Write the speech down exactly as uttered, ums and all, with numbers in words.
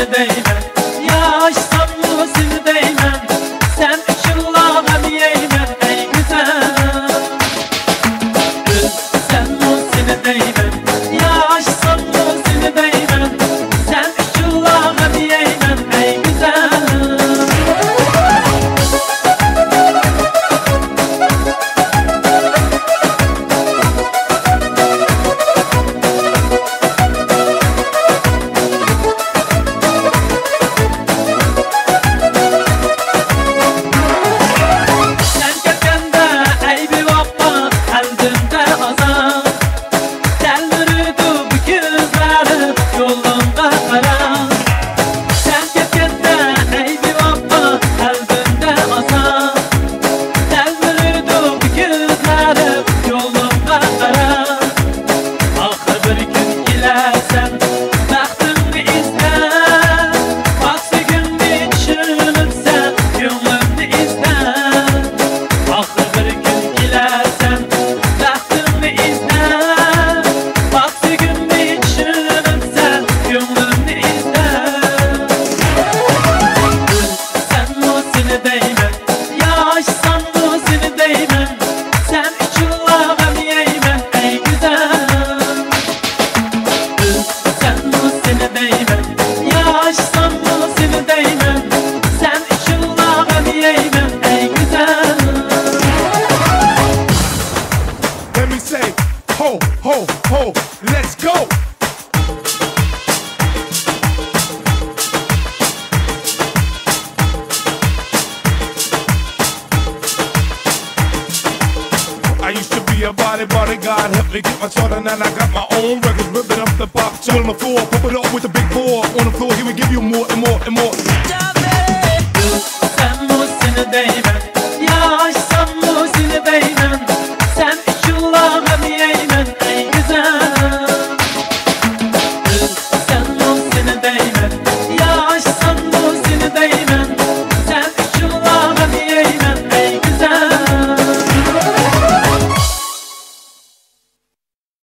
seni değmem. Yaşsam mı seni değmem. Sen ışınla ben yeymem ey güzel. Ölsem mi seni değmem. Yaşsam mı seni değmem. Sen ışınla ben yeymem ey güzel. Ho, ho, ho, let's go! I used to be a body bodyguard, helped me get my starter, and I got my own records, ripping up the pop, on the floor, pump it up with the big boy on the floor, he would give you more and more and more.